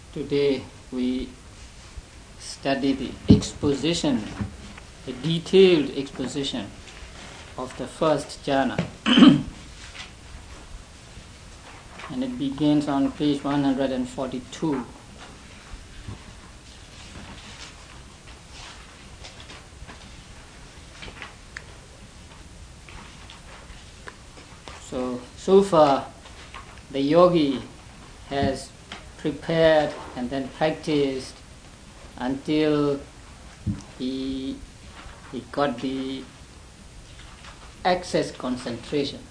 Today we study the exposition, a detailed exposition of the first jhana. And it begins on page 142. So far the yogi has prepared and then practiced until he got the access concentration.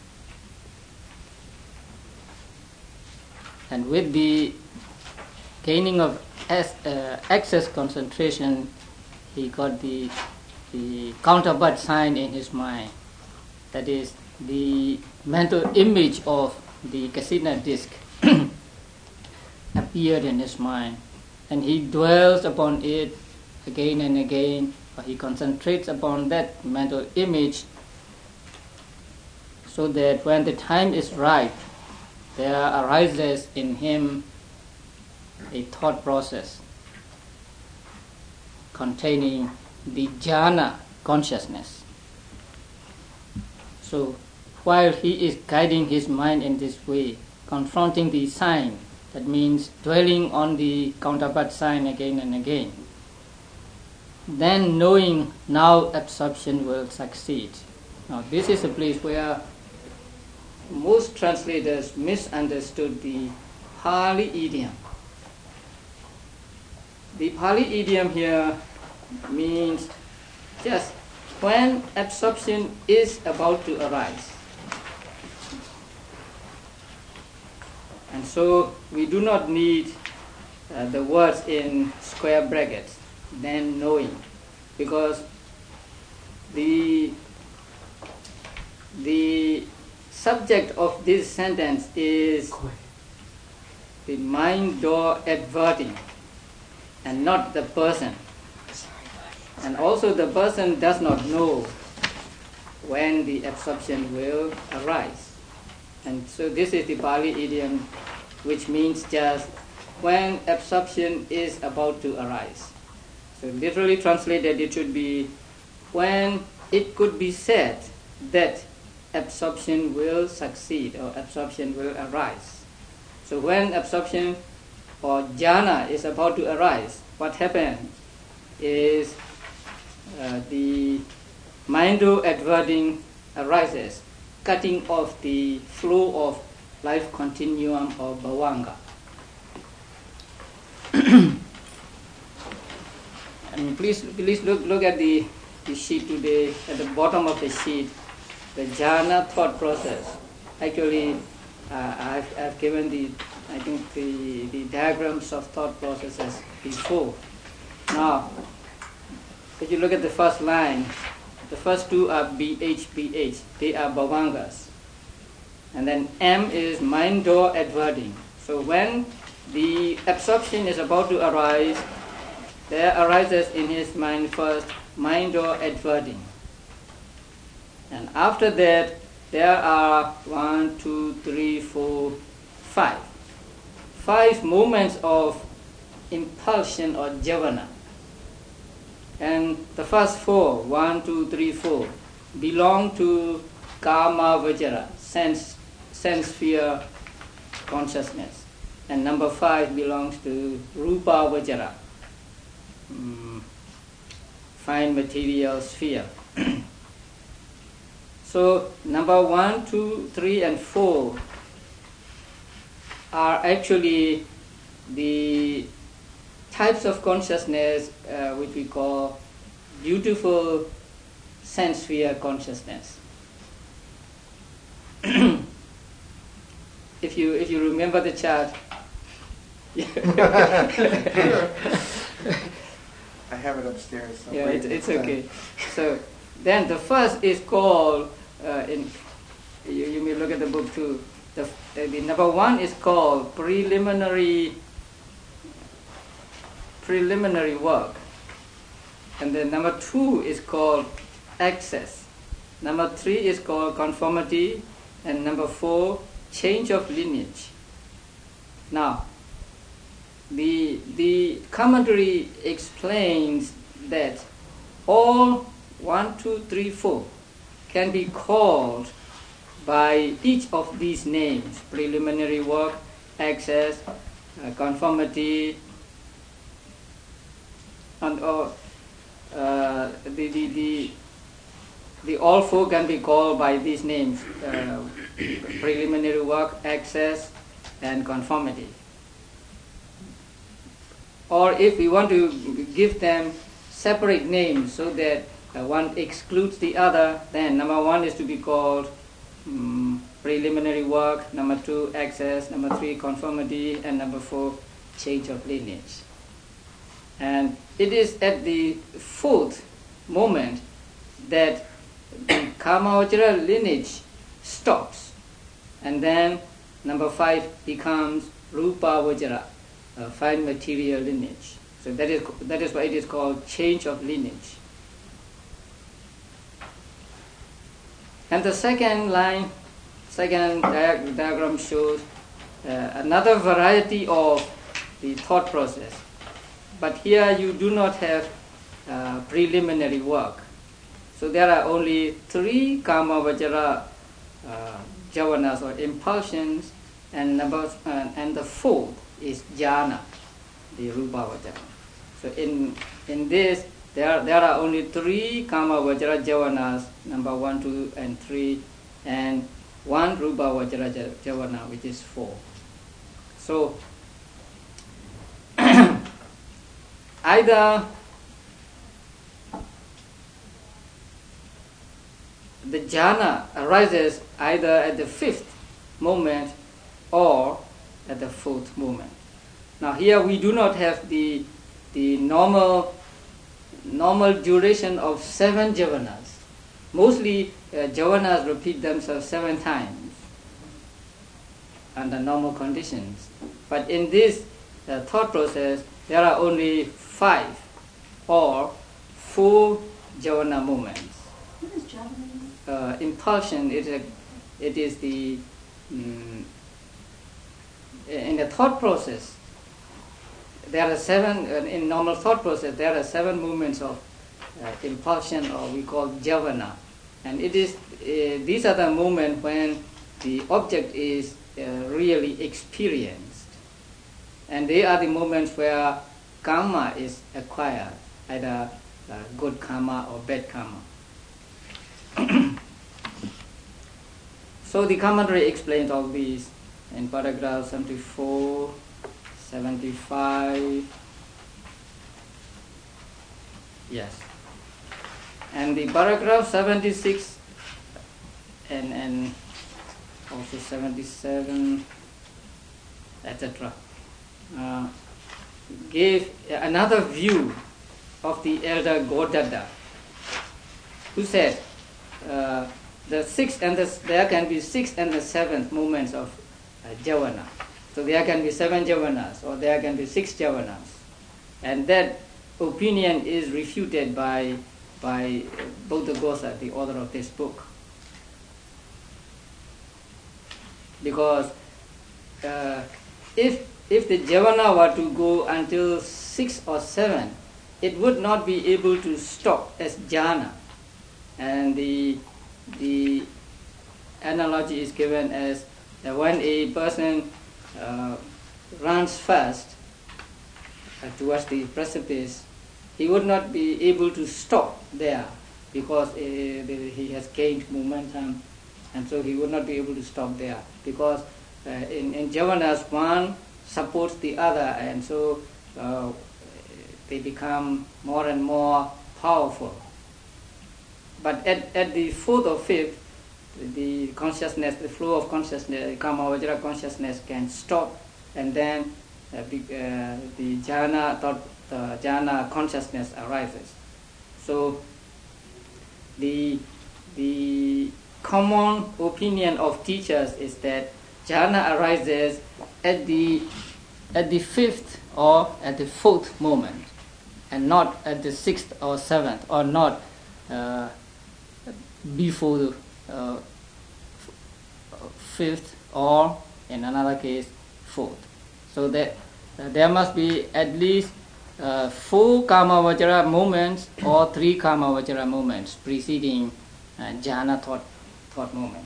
And with the gaining of access concentration, he got the counterpart sign in his mind. That is, the mental image of the Kasina disc appeared in his mind, and he dwells upon it again and again, or he concentrates upon that mental image, so that when the time is right, there arises in him a thought process containing the jhana consciousness. So while he is guiding his mind in this way, confronting the sign, that means dwelling on the counterpart sign again and again, then knowing now absorption will succeed. Now this is a place where most translators misunderstood the Pali idiom. The Pali idiom here means just when absorption is about to arise. And so we do not need the words in square brackets, then knowing, because the subject of this sentence is the mind door adverting and not the person. And also the person does not know when the absorption will arise. And so this is the Pali idiom, which means just when absorption is about to arise. So literally translated, it should be when it could be said that absorption will succeed or absorption will arise. So when absorption or jhana is about to arise, what happens is the mind-o adverting arises, cutting off the flow of life continuum or bhavanga. And please look at the sheet today. At the bottom of the sheet, the jhana thought process. Actually, I've given the diagrams of thought processes before. Now, if you look at the first line, the first two are BH. They are bhavangas. And then M is mind door adverting. So when the absorption is about to arise, there arises in his mind first mind door adverting. And after that, there are 1, 2, 3, 4, 5. 5 moments of impulsion or javana. And the first 4, 1, 2, 3, 4, belong to kama vajara, sense sphere consciousness. And number 5 belongs to rupa vajara, fine material sphere. So number 1, 2, 3, and 4 are actually the types of consciousness which we call beautiful sense sphere consciousness. If you remember the chart, I have it upstairs. So yeah, it's okay. So then the first is called you may look at the book too. The number 1 is called preliminary work, and then number 2 is called access, number 3 is called conformity, and number 4 change of lineage. Now the the commentary explains that all 1, 2, 3, 4 can be called by each of these names: preliminary work, access, conformity, and the all four can be called by these names: preliminary work, access, and conformity. Or if we want to give them separate names so that one excludes the other, then number 1 is to be called preliminary work, number 2 access, number 3 conformity, and number 4 change of lineage. And it is at the 4th moment that the Kamavajra lineage stops, and then number 5 becomes Rupavajra, fine material lineage. So that is why it is called change of lineage. And the second diagram shows another variety of the thought process. But here you do not have preliminary work. So there are only 3 Kamavajra javanas or impulsions, and the 4th is jhana, the Rupavajra. So in this there are only 3 Kamavajra javanas, number 1, 2, and 3, and 1 Rupavajra javana, which is 4. So either the jhana arises either at the 5th moment or at the 4th moment. Now here we do not have the normal duration of 7 javanas. Mostly javanas repeat themselves 7 times under normal conditions. But in this thought process, there are only 5 or 4 javana moments. What is javana? Impulsion, it is the in the thought process. There are 7 in normal thought process. There are 7 movements of impulsion, or we call javana, and it is these are the moments when the object is really experienced, and they are the moments where karma is acquired, either good karma or bad karma. So the commentary explains all these in paragraph 74, 75, yes, and the paragraph 76 and also 77, etc. Gave another view of the elder Godada, who said the 6th and there can be 6th and the 7th movements of javana. So there can be 7 javanas, or there can be 6 javanas, and that opinion is refuted by Buddha Ghosa, the author of this book, because if the javana were to go until 6 or 7, it would not be able to stop as jhana, and the analogy is given as when a person runs fast towards the precipice, he would not be able to stop there because he has gained momentum, and so he would not be able to stop there, because in javanas one supports the other, and so they become more and more powerful. But at the 4th or 5th, the consciousness, the flow of consciousness, Kamavajra consciousness can stop, and then the jhana consciousness arises. So the common opinion of teachers is that jhana arises at the 5th or at the 4th moment, and not at the 6th or 7th, or not before the 5th, or in another case 4th. So that there must be at least 4 Kamavajara movements or 3 Kamavajara movements preceding jhana thought movement.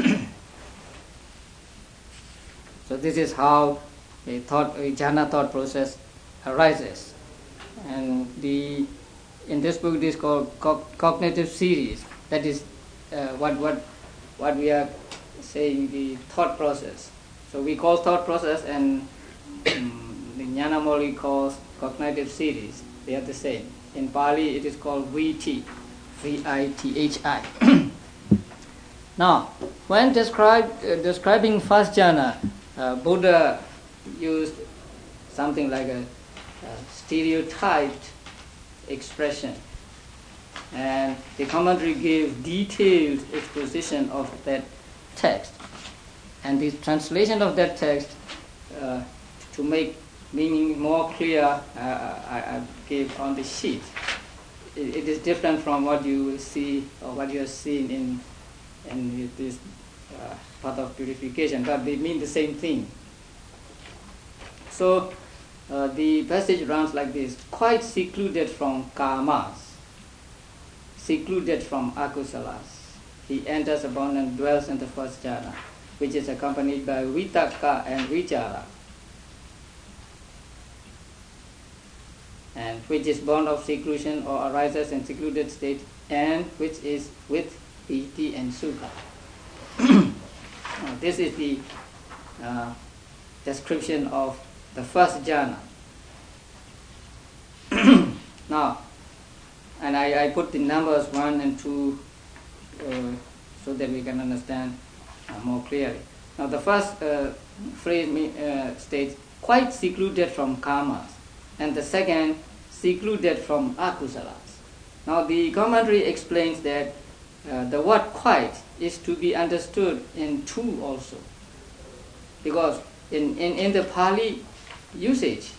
So this is how a jhana thought process arises. And in this book it is called cognitive series. That is what we are saying, the thought process. So we call thought process, and the Nyanamoli calls cognitive series. They are the same. In Pali it is called VITI, V-I-T-H-I. Now, when describing first jhana, Buddha used something like a stereotyped expression, and the commentary gave detailed exposition of that text, and the translation of that text to make meaning more clear I gave on the sheet. It is different from what you will see or what you have seen in this path of purification, but they mean the same thing. So the passage runs like this: quite secluded from karmas, secluded from akusalas, he enters upon and dwells in the first jhana, which is accompanied by vitakka and vichara, and which is born of seclusion or arises in secluded state, and which is with piti and sukha. This is the description of the first jhana. Now, and I put the numbers 1 and 2 so that we can understand more clearly. Now the first phrase states, quite secluded from karmas, and the second, secluded from akusalas. Now the commentary explains that the word quite is to be understood in 2 also, because in the Pali usage,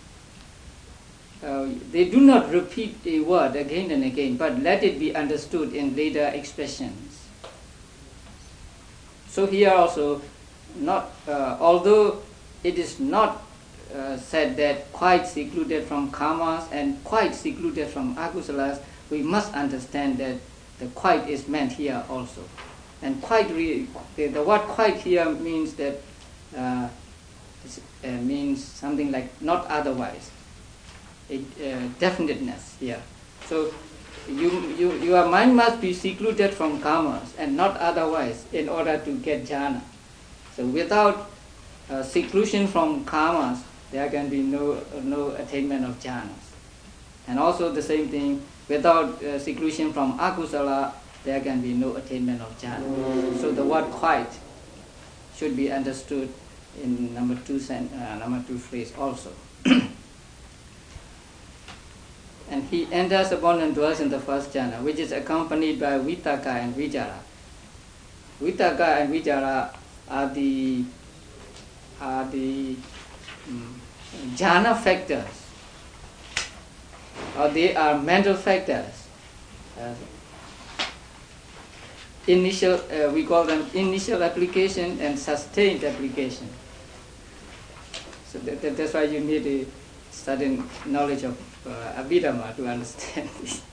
they do not repeat a word again and again, but let it be understood in later expressions. So here also, although it is not said that quite secluded from karmas and quite secluded from akusalas, we must understand that the quite is meant here also. And the word quite here means that means something like not otherwise, a definiteness here. So your mind must be secluded from karmas and not otherwise in order to get jhana. So without seclusion from karmas, there can be no attainment of jhanas. And also the same thing, without seclusion from akusala, there can be no attainment of jhana. So the word quite should be understood in number 2 phrase also. And he enters upon and dwells in the first jhana, which is accompanied by vitakka and vichara. Vitakka and vichara are the jhana factors, or they are mental factors. We call them initial application and sustained application. So that's why you need a certain knowledge of Abhidhamma to understand this.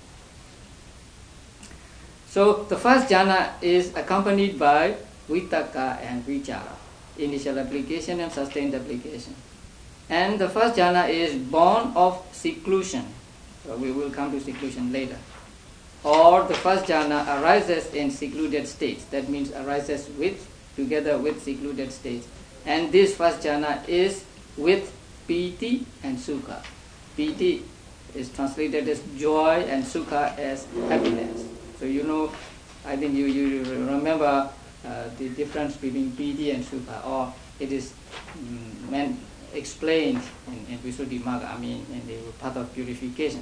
So the first jhana is accompanied by vitakka and vichara, initial application and sustained application. And the first jhana is born of seclusion. So we will come to seclusion later. Or the first jhana arises in secluded states. That means arises together with secluded states. And this first jhana is with piti and sukha. Piti is translated as joy and sukha as happiness. So I think you remember the difference between piti and sukha, or it is explained in Visuddhimagga, in the path of purification.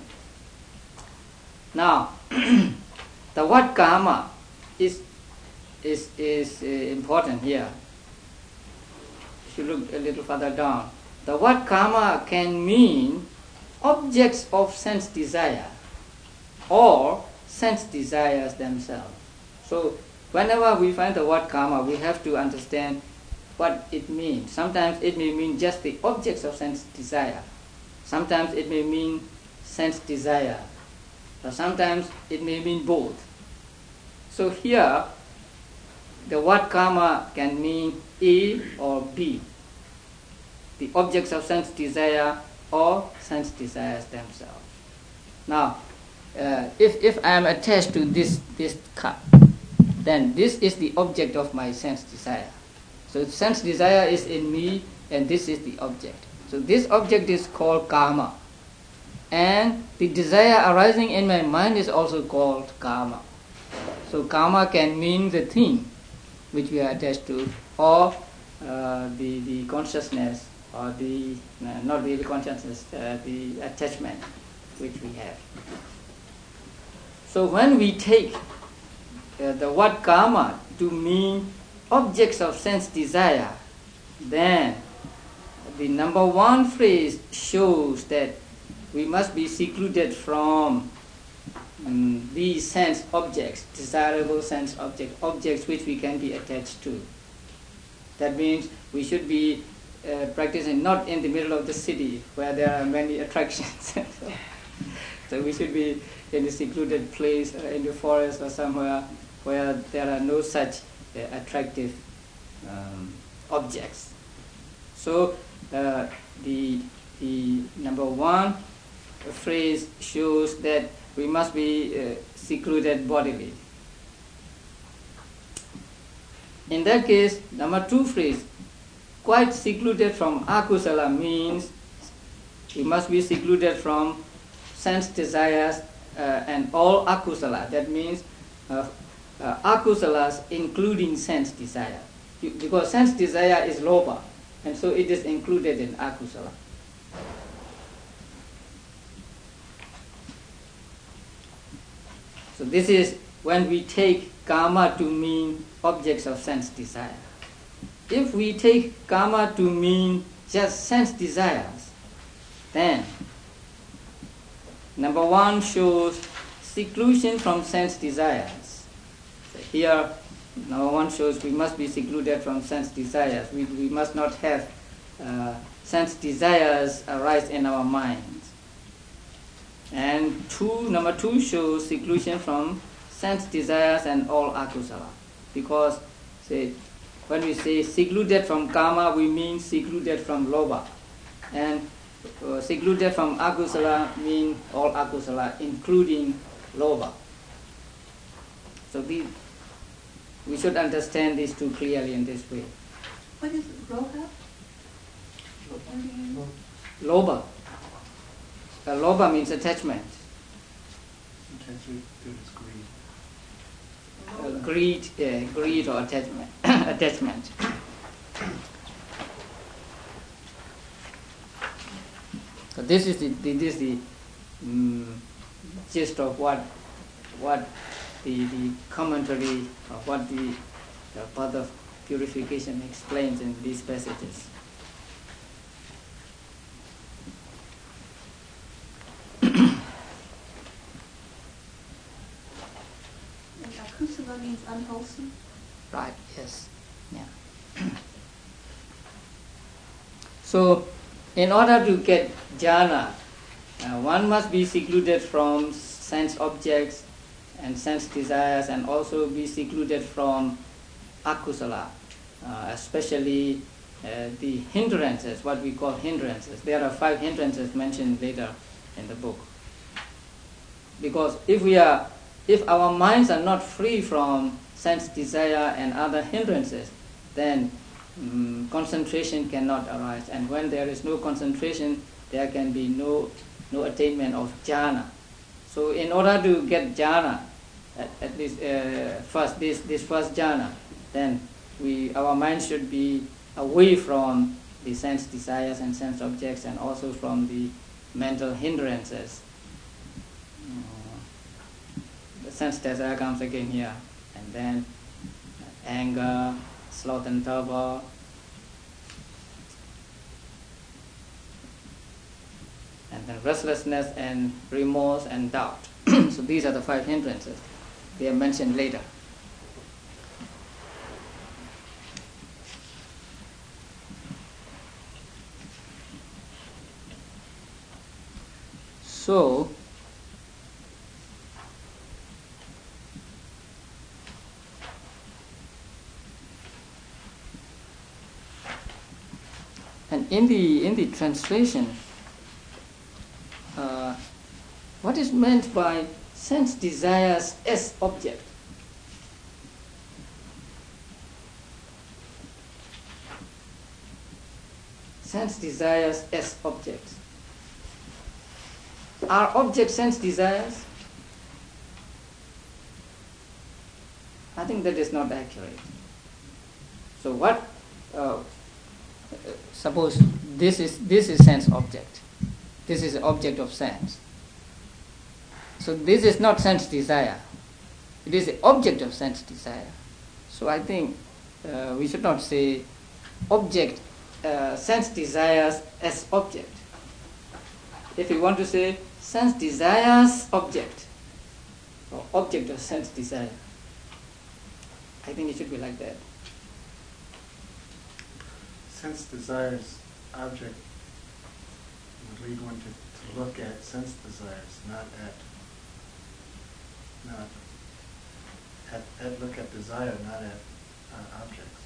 Now, the word karma is important here. If you look a little further down, the word karma can mean objects of sense desire or sense desires themselves. So whenever we find the word karma, we have to understand what it means. Sometimes it may mean just the objects of sense desire. Sometimes it may mean sense desire. Or sometimes it may mean both. So here, the word karma can mean A or B. The objects of sense desire or sense desires themselves. Now, if I am attached to this cup, then this is the object of my sense desire. So sense desire is in me, and this is the object. So this object is called karma. And the desire arising in my mind is also called karma. So karma can mean the thing which we are attached to, or the consciousness, or the, not really consciousness, the attachment which we have. So when we take the word karma to mean objects of sense desire, then the number one phrase shows that we must be secluded from these sense objects, desirable sense objects which we can be attached to. That means we should be practicing not in the middle of the city where there are many attractions. So we should be in a secluded place, in the forest or somewhere where there are no such attractive objects. So the number one phrase shows that we must be secluded bodily. In that case, number two phrase, quite secluded from akusala, means we must be secluded from sense desires and all akusala. That means akusalas including sense desire. Because sense desire is lobha, and so it is included in akusala. So this is when we take karma to mean objects of sense desire. If we take karma to mean just sense desires, then number one shows seclusion from sense desires. So here, number one shows we must be secluded from sense desires. We must not have sense desires arise in our minds. And number two shows seclusion from sense desires and all akusala. Because when we say secluded from karma, we mean secluded from lobha. And secluded from akusala mean all akusala, including lobha. So we should understand these two clearly in this way. What is lobha? Lobha. Lobha means attachment. Attachment is greed. Greed or attachment. Attachment. So this is the gist of what the commentary of what the path of purification explains in these passages. Akusala means unwholesome? Right, yes. Yeah. So, in order to get jhana, one must be secluded from sense objects and sense desires, and also be secluded from akusala, especially the hindrances, what we call hindrances. There are 5 hindrances mentioned later in the book. Because if our minds are not free from sense desire and other hindrances, then concentration cannot arise. And when there is no concentration, there can be no attainment of jhana. So in order to get jhana, at least first this first jhana, then our mind should be away from the sense desires and sense objects, and also from the mental hindrances. The sense desire comes again here, and then anger, sloth and torpor, and then restlessness and remorse and doubt. So these are the 5 hindrances. They are mentioned later. So, and in the translation, what is meant by sense desires as object? Sense desires as objects. Are objects sense desires? I think that is not accurate. So what? Suppose this is sense object. This is object of sense. So this is not sense desire. It is the object of sense desire. So I think we should not say object, sense desires as object. If we want to say sense desires object, or object of sense desire, I think it should be like that. Sense desires object would lead one to look at sense desires, not look at desire, not at objects.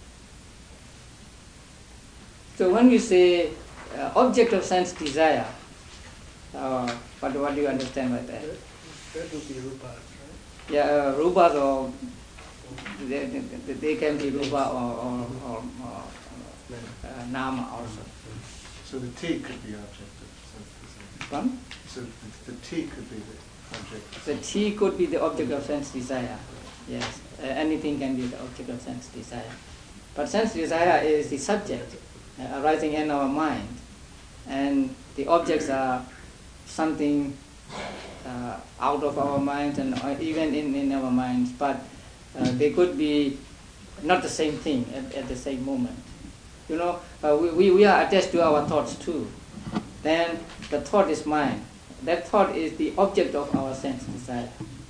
So when we say object of sense desire, what do you understand by that? That would be rupas, right? Yeah, rupas, or they can be rupa or nama also. So the T could be object of sense desire. One? So the T could be the object of The sense T could be the object of sense desire. Yes, anything can be the object of sense desire. But sense desire is the subject arising in our mind, and the objects are something out of our minds and even in our minds, but they could be not the same thing at the same moment. You know, we are attached to our thoughts too. Then the thought is mine. That thought is the object of our sense desire.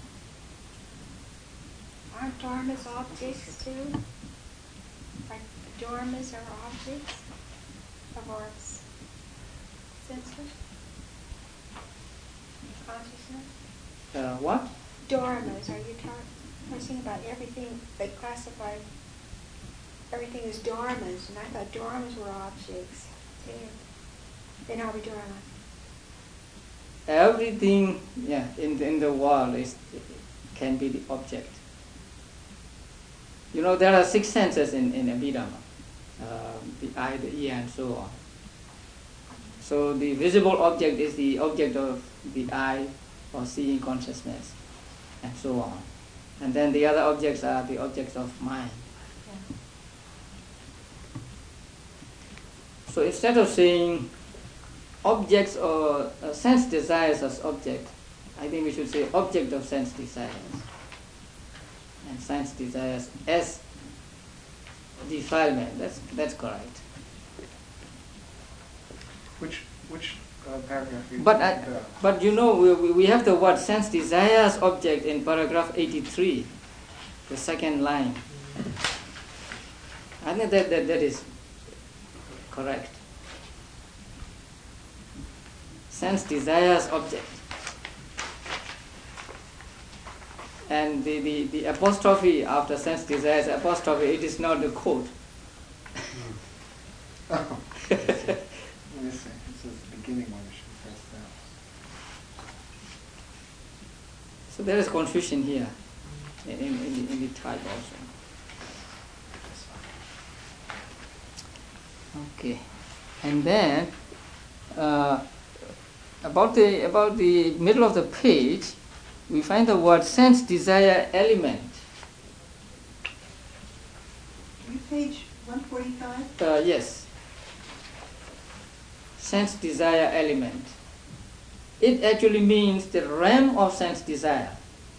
Aren't dharmas objects too? Like dharmas are objects of our senses? Consciousness? What? Dharmas, are you talking about everything they classify everything as dharmas, and I thought dharmas were objects too. Then are we dharma? Everything, yeah, in the world can be the object. You know, there are 6 senses in Abhidhamma, the eye, the ear, and so on. So the visible object is the object of the eye or seeing consciousness, and so on. And then the other objects are the objects of mind. So instead of saying objects or sense desires as object, I think we should say object of sense desires. And sense desires as defilement. That's correct. Which paragraph? But you know, we have the word sense desires object in paragraph 83, the second line. I think that is correct. Sense desires object. And the apostrophe after sense desires apostrophe, it is not the quote. Oh. Let me see. It says the beginning one. We should press that. So there is confusion here in the type also. Okay, and then about the middle of the page, we find the word sense desire element. Page 145? Yes. Sense desire element. It actually means the realm of sense desire.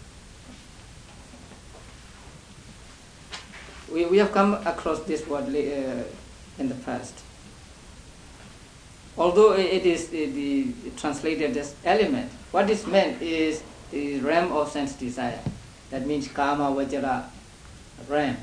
We have come across this word in the past. Although it is the translated as element, what is meant is the realm of sense desire. That means kama vajra realm.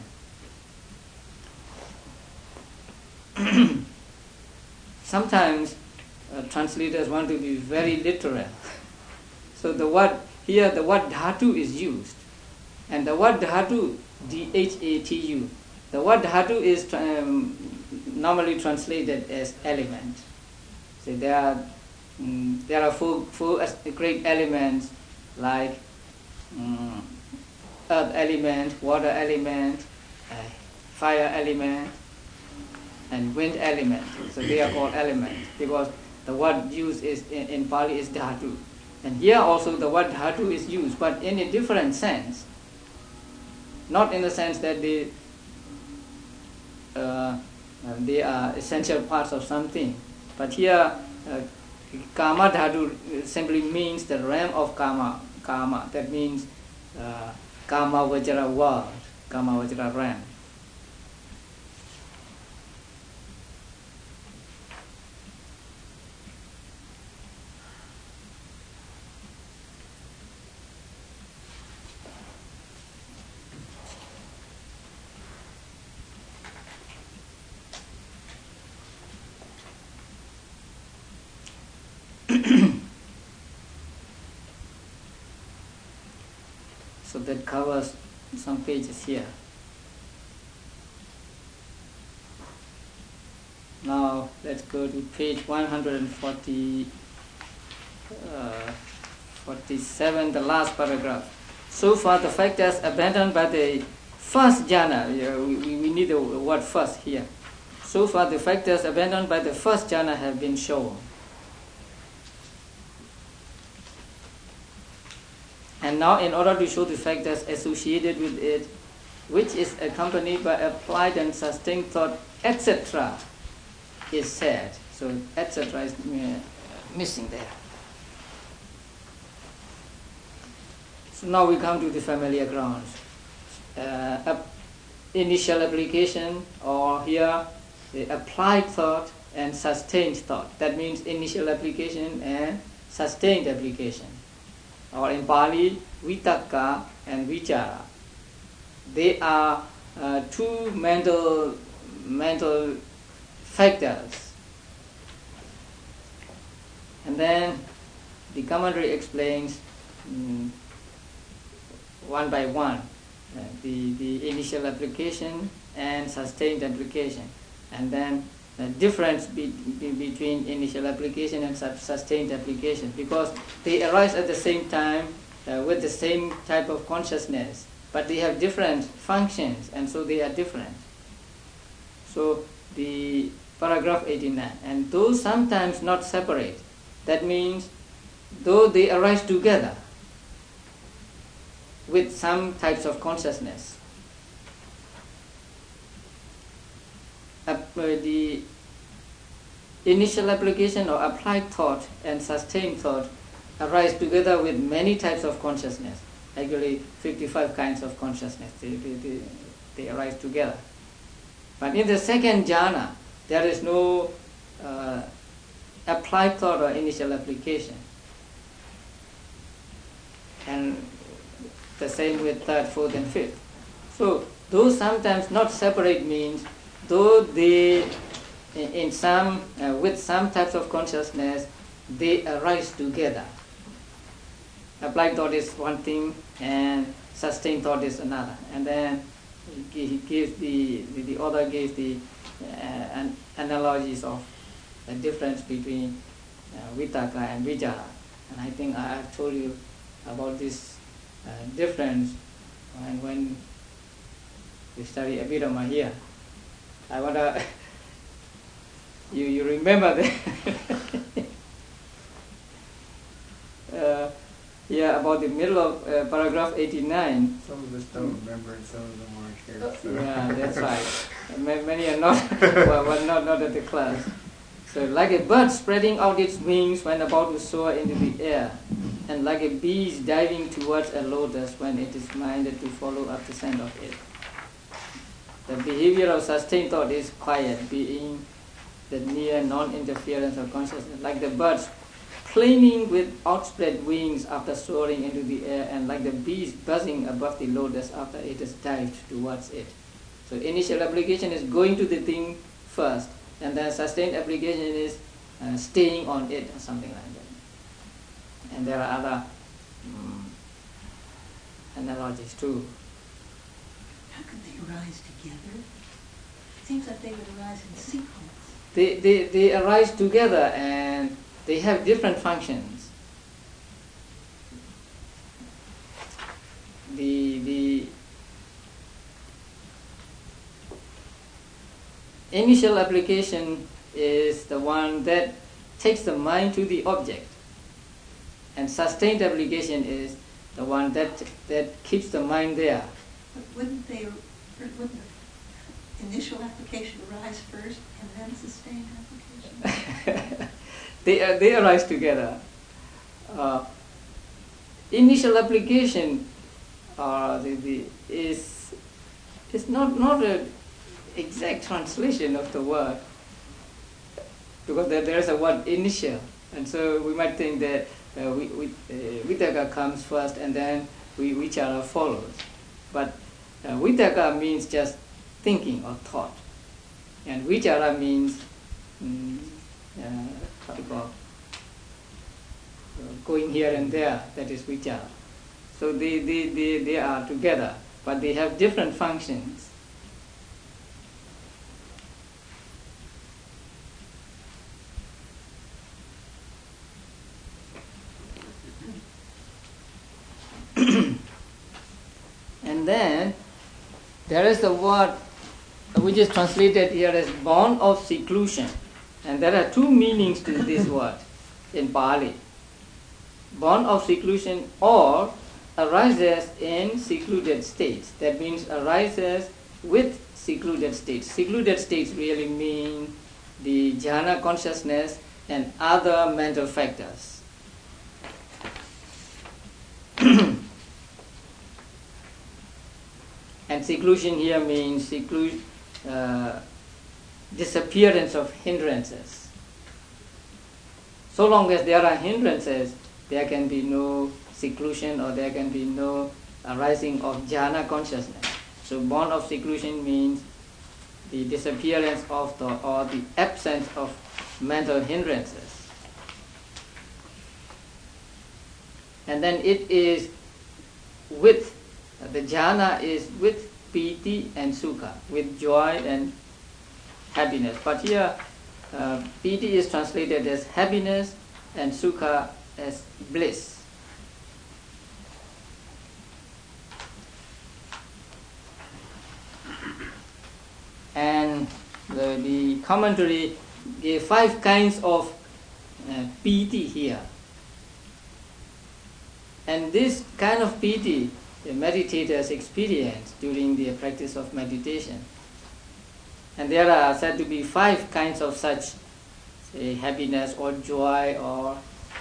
Sometimes translators want to be very literal. So the word here, the word dhatu is used, and the word dhatu, dhatu, the word dhatu is normally translated as element. So there are four great elements like earth element, water element, fire element, and wind element. So they are called elements because the word used is in Pali is dhatu. And here also the word dhatu is used, but in a different sense. Not in the sense that they are essential parts of something. But here, kama dhatu simply means the realm of kama. That means kama vajra world, kama vajra realm. So that covers some pages here. Now let's go to page 147, the last paragraph. So far the factors abandoned by the first jhana, we need the word first here. So far the factors abandoned by the first jhana have been shown. And now in order to show the factors associated with it, which is accompanied by applied and sustained thought, etc., is said. So etc. is missing there. So now we come to the familiar grounds. Initial application, or here the applied thought and sustained thought. That means initial application and sustained application. Or in Pali, vitaka and vichara. They are two mental factors. And then the commentary explains one by one the initial application and sustained application, and then the difference between initial application and sustained application, because they arise at the same time with the same type of consciousness, but they have different functions, and so they are different. So the paragraph 89, and though sometimes not separate, that means though they arise together with some types of consciousness, the initial application or applied thought and sustained thought arise together with many types of consciousness. Actually 55 kinds of consciousness, they arise together. But in the second jhana, there is no applied thought or initial application. And the same with third, fourth and fifth. So though sometimes not separate means though they in some with some types of consciousness they arise together. Applied thought is one thing and sustained thought is another. And then he gives the author gives the analogies of the difference between vitaka and vichara. And I think I have told you about this difference when we study Abhidhamma here. I wonder you remember that yeah, about the middle of paragraph 89. Some of us don't remember and some of them aren't here. So. Yeah, that's right. Many are not well, not at the class. So like a bird spreading out its wings when about to soar into the air, and like a bee diving towards a lotus when it is minded to follow up the scent of it. The behavior of sustained thought is quiet, being the near non-interference of consciousness, like the birds planing with outspread wings after soaring into the air, and like the bees buzzing above the lotus after it has dived towards it. So initial application is going to the thing first, and then sustained application is staying on it or something like that. And there are other analogies too. How can they arise together? It seems like they would arise in sequence. They arise together and they have different functions. The initial application is the one that takes the mind to the object, and sustained application is the one that keeps the mind there. But wouldn't the initial application arise first and then sustained application? They arise together. Initial application is not an exact translation of the word, because there is a word initial, and so we might think that Vitaka comes first and then Vichara follows. But Vitaka means just thinking or thought, and Vichara means what you call going here and there. That is Vichara. So they are together, but they have different functions. And then there is the word which is translated here as born of seclusion, and there are two meanings to this word in Pali. Born of seclusion or arises in secluded states. That means arises with secluded states. Secluded states really mean the jhana consciousness and other mental factors. And seclusion here means disappearance of hindrances. So long as there are hindrances, there can be no seclusion or there can be no arising of jhana consciousness. So born of seclusion means the disappearance of or the absence of mental hindrances. And then it is with, the jhana is with piti and sukha, with joy and happiness. But here piti is translated as happiness and sukha as bliss. And the commentary gave 5 kinds of piti here. And this kind of piti the meditators experience during their practice of meditation. And there are said to be 5 kinds of such, say, happiness or joy or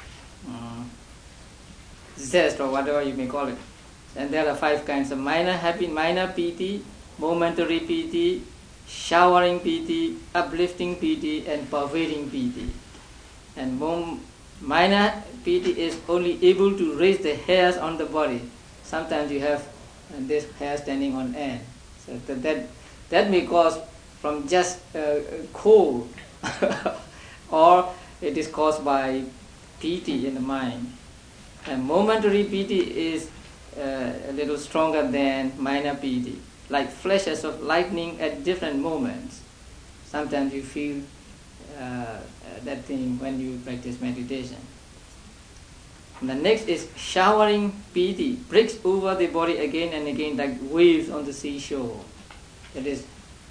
zest or whatever you may call it. And there are 5 kinds of minor piti, momentary piti, showering piti, uplifting piti, and pervading piti. And minor piti is only able to raise the hairs on the body. Sometimes you have this hair standing on end. So that may cause from just cold or it is caused by piti in the mind. And momentary piti is a little stronger than minor piti, like flashes of lightning at different moments. Sometimes you feel that thing when you practice meditation. And the next is showering piti, breaks over the body again and again like waves on the seashore. It is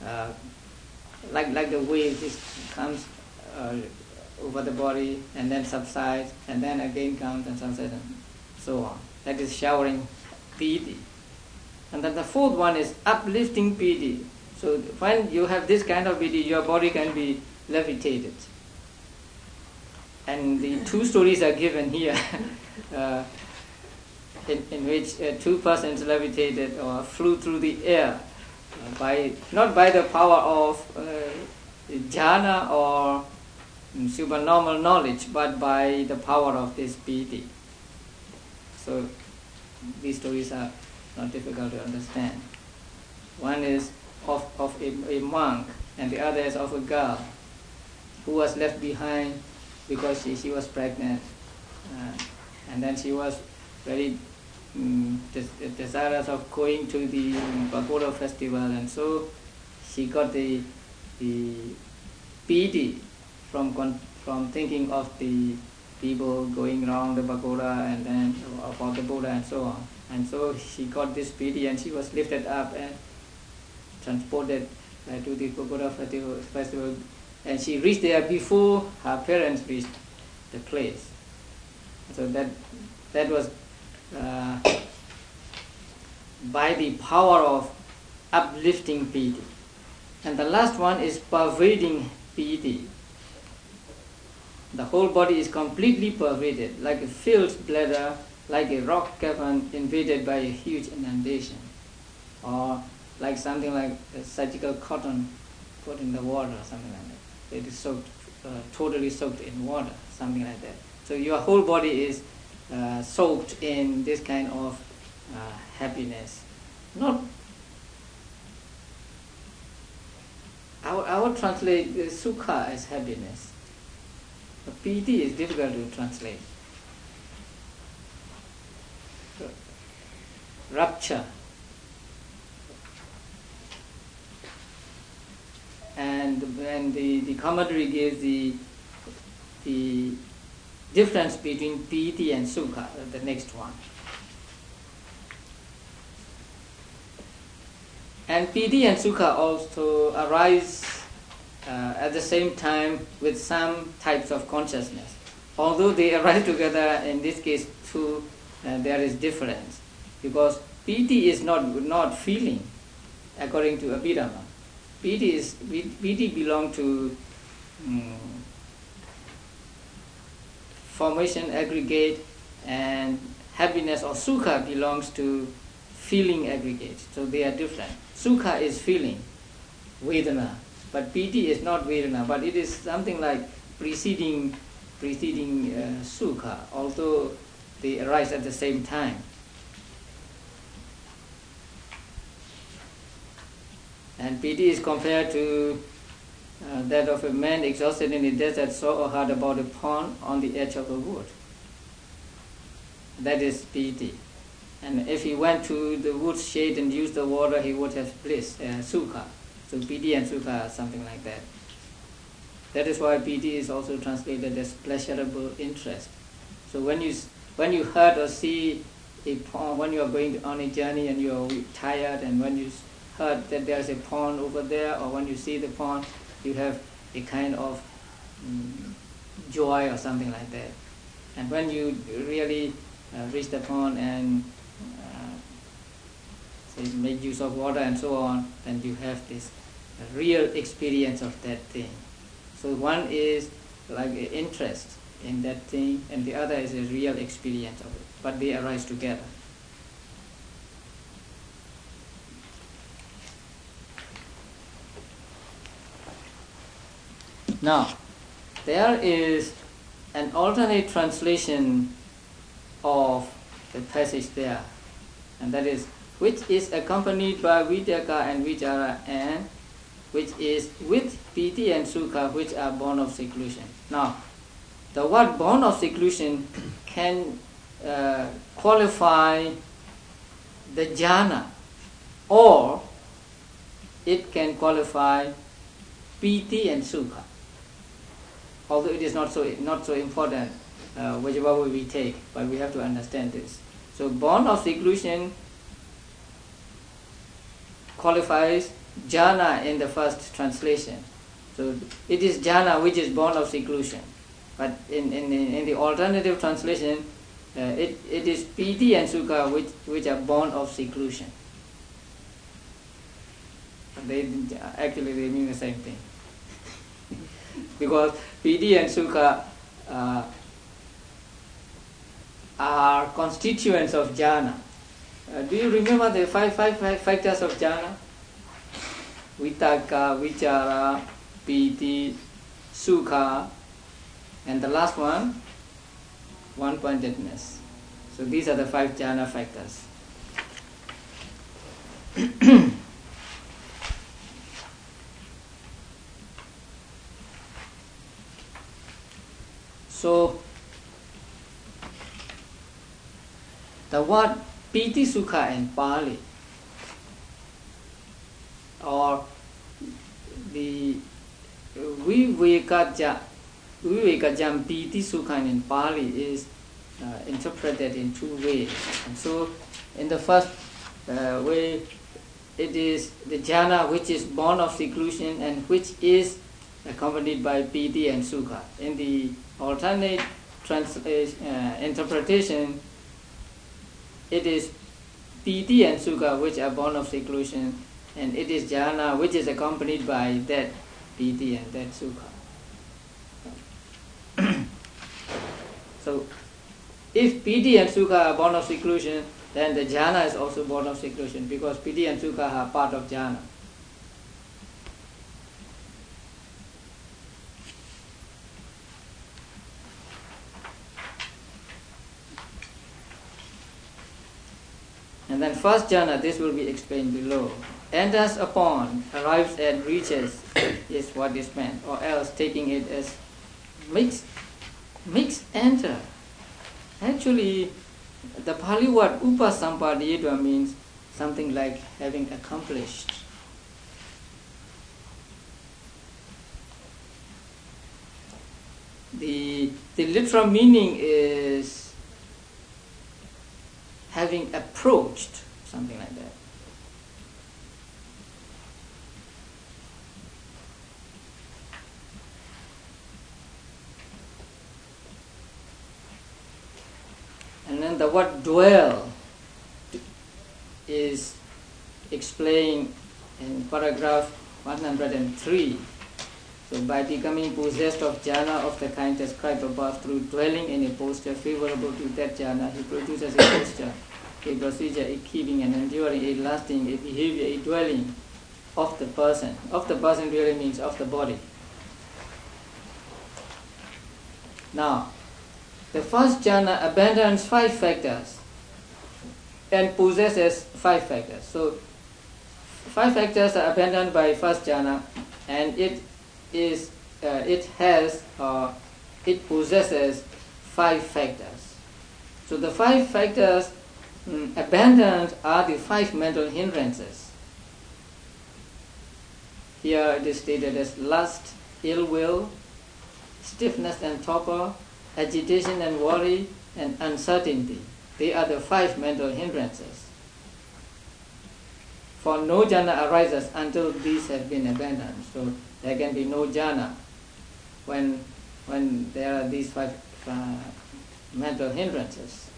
like the waves, it comes over the body and then subsides and then again comes and subsides and so on. That is showering piti. And then the 4th one is uplifting piti. So when you have this kind of piti, your body can be levitated. And the 2 stories are given here, in which 2 persons levitated or flew through the air, not by the power of jhana or supernormal knowledge, but by the power of this piti. So these stories are not difficult to understand. One is of a monk, and the other is of a girl who was left behind because she was pregnant, and then she was very desirous of going to the pagoda festival, and so she got the pity from thinking of the people going around the pagoda and then about the Buddha and so on. And so she got this pity and she was lifted up and transported to the pagoda festival. And she reached there before her parents reached the place. So that was by the power of uplifting pity. And the last one is pervading pity. The whole body is completely pervaded, like a filled bladder, like a rock cavern invaded by a huge inundation, or like something like a surgical cotton put in the water, something like that. It is soaked, totally soaked in water, something like that. So your whole body is soaked in this kind of happiness. Not, I would translate sukha as happiness. Piti is difficult to translate. Rapture. And when the commentary gives the difference between piti and sukha, the next one. And piti and sukha also arise at the same time with some types of consciousness. Although they arise together, in this case too, there is difference. Because piti is not feeling, according to Abhidhamma. Piti belongs to formation aggregate, and happiness or sukha belongs to feeling aggregate. So they are different. Sukha is feeling, Vedana. But piti is not Vedana, but it is something like preceding sukha, although they arise at the same time. And piti is compared to that of a man exhausted in the desert saw or heard about a pond on the edge of the wood. That is piti. And if he went to the wood's shade and used the water, he would have bliss, sukha. So piti and sukha are something like that. That is why piti is also translated as pleasurable interest. So when you heard or see a pond, when you are going on a journey and you are tired, and when you heard that there is a pond over there, or when you see the pond, you have a kind of joy or something like that. And when you really reach the pond and make use of water and so on, then you have this real experience of that thing. So one is like an interest in that thing, and the other is a real experience of it, but they arise together. Now, there is an alternate translation of the passage there, and that is, which is accompanied by Vidyaka and Vichara, and which is with piti and sukha, which are born of seclusion. Now, the word born of seclusion can qualify the jhana, or it can qualify piti and sukha. Although it is not so important whichever way we take, but we have to understand this. So born of seclusion qualifies jhana in the first translation. So it is jhana which is born of seclusion. But in the alternative translation, it is piti and sukha which are born of seclusion. They mean the same thing. Because piti and sukha are constituents of jhana. Do you remember the five factors of jhana? Vitaka, vichara, piti, sukha, and the last one, one-pointedness. So these are the 5 jhana factors. the word piti sukha in Pali, or the vivekajam piti sukha in Pali is interpreted in two ways. And so in the first way, it is the jhana which is born of seclusion and which is accompanied by piti and sukha. In the alternate interpretation, it is piti and sukha which are born of seclusion, and it is jhana which is accompanied by that piti and that sukha. So, if piti and sukha are born of seclusion, then the jhana is also born of seclusion, because piti and sukha are part of jhana. And then first jhana, this will be explained below. Enters upon, arrives at, reaches is what is meant, or else taking it as mixed enter. Actually, the Pali word upasampadiyatva means something like having accomplished. The literal meaning is having approached, something like that. And then the word dwell is explained in paragraph 103. So by becoming possessed of jhana of the kind described above, through dwelling in a posture favorable to that jhana, he produces a posture, a procedure, a keeping, and enduring, a lasting, a behavior, a dwelling of the person. Of the person really means of the body. Now, the first jhana abandons 5 factors and possesses 5 factors. So 5 factors are abandoned by first jhana, and it possesses 5 factors. So the 5 factors abandoned are the 5 mental hindrances. Here it is stated as lust, ill will, stiffness and torpor, agitation and worry, and uncertainty. They are the 5 mental hindrances. For no jhana arises until these have been abandoned. So there can be no jhana when there are these 5 mental hindrances.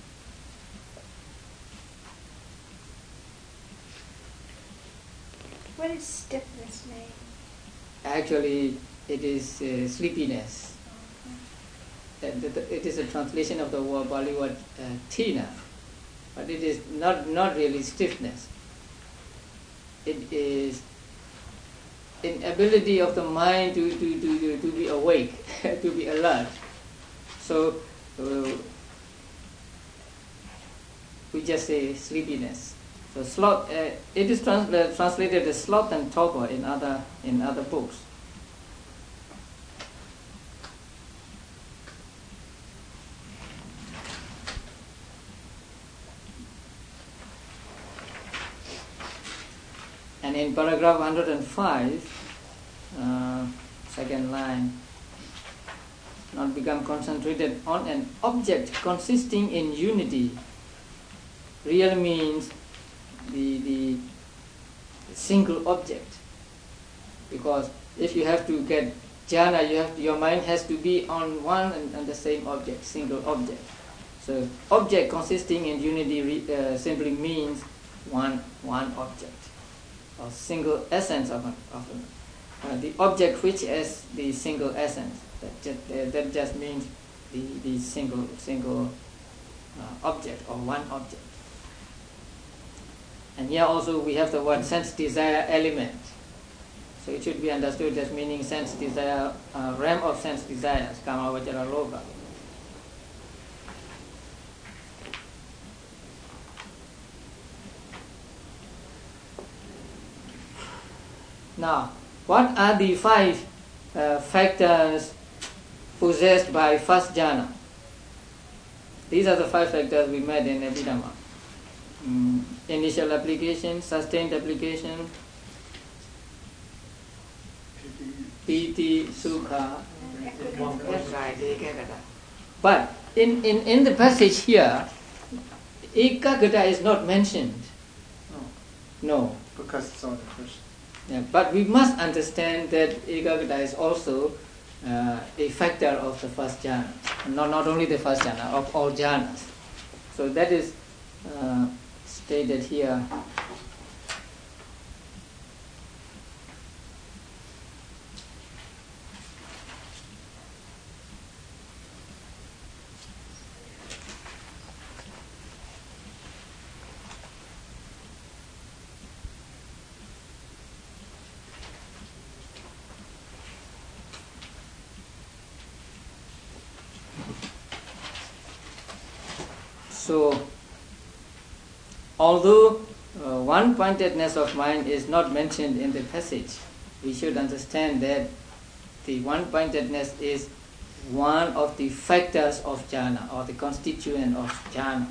What does stiffness mean? Actually, it is sleepiness. It is a translation of the word Pali word tina, but it is not really stiffness. It is inability of the mind to be awake, to be alert. So we just say sleepiness. So sloth. It is translated as sloth and torpor in other books. And in paragraph 105, second line, not become concentrated on an object consisting in unity. Real means the single object, because if you have to get jhana, your mind has to be on one and the same object, single object. So object consisting in unity simply means one object, or single essence of the object which is the single essence. That just means the single object, or one object. And here also we have the word sense desire element. So it should be understood as meaning sense desire, realm of sense desires, kama, vajra, lobha. Now, what are the 5 factors possessed by first jhana? These are the 5 factors we met in Abhidhamma. Initial application, sustained application, piti, sukha. That's right, ekagata. But in the passage here, ekagata is not mentioned. No. Because it's only Krishna. Yeah, but we must understand that ekagata is also a factor of the first jhana. Not only the first jhana, of all jhanas. So that is stated here. So, although one-pointedness of mind is not mentioned in the passage, we should understand that the one-pointedness is one of the factors of jhana, or the constituent of jhana.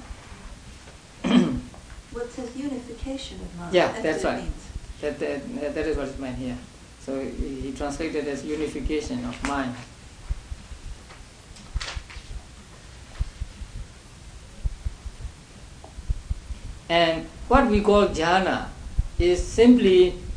Well, it says unification of mind. Yeah, that's what it right. means. That is what is meant here. So he translated as unification of mind. And what we call jhana is simply